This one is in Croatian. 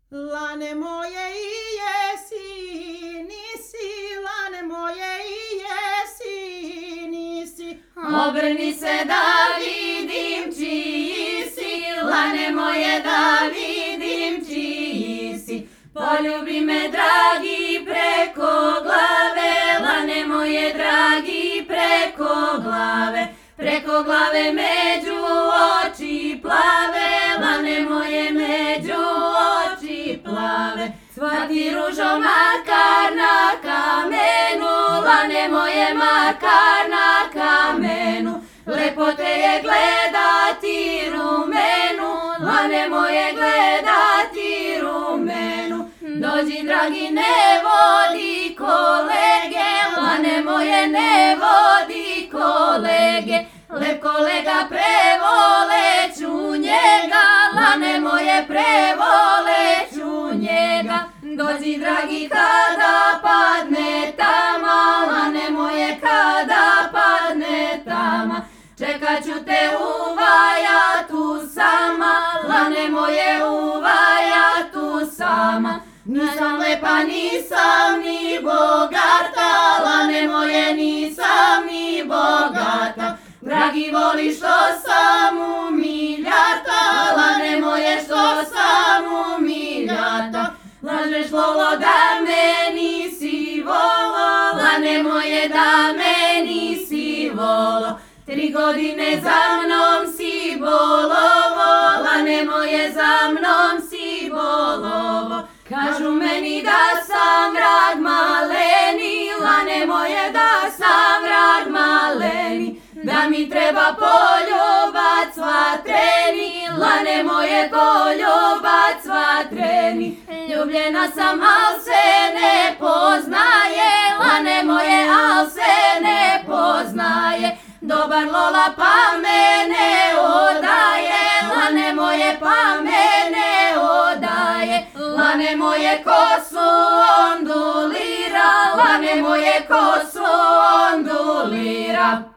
Lane moje i jesi, nisi, lane moje i jesi, nisi. Obrni se da vidim čiji si, lane moje da vidim čiji si. Poljubi me dragi preko glave, lane moje dragi preko glave među oči plave, lane moje među oči plave. Cvati ružo makar na kamenu, lane moje makar na kamenu. Lepo te je gledati rumenu, lane moje gledati rumenu. Dođi dragi ne vodi kolege, lane moje ne vodi kolege. Lep kolega prevoleću njega, lane moje prevoleću njega. Dođi dragi kada padne tama, lane moje kada padne tama. Čekat ću te uvaja tu sama, lane moje uvaja tu sama. Nisam lepa, nisam ni bogata, lane moje nisam ni bogata. Dragi voli što sam umiljata, lane moje što sam umiljata. Lažeš lolo da me nisi volo, lane moje da me nisi volo. 3 godine za mnom si bolovo, lane moje za mnom si bolovo. Kažu meni da sam vrag maleni, lane moje da sam vrag maleni. Da mi treba poljubac vatreni, lane moje poljubac vatreni. Ljubljena sam al se ne poznaje, lane moje al se ne poznaje. Dobar lola pa me ne odaje, lane moje pa me ne odaje. Lane moje kosu ondulira, lane moje kosu ondulira.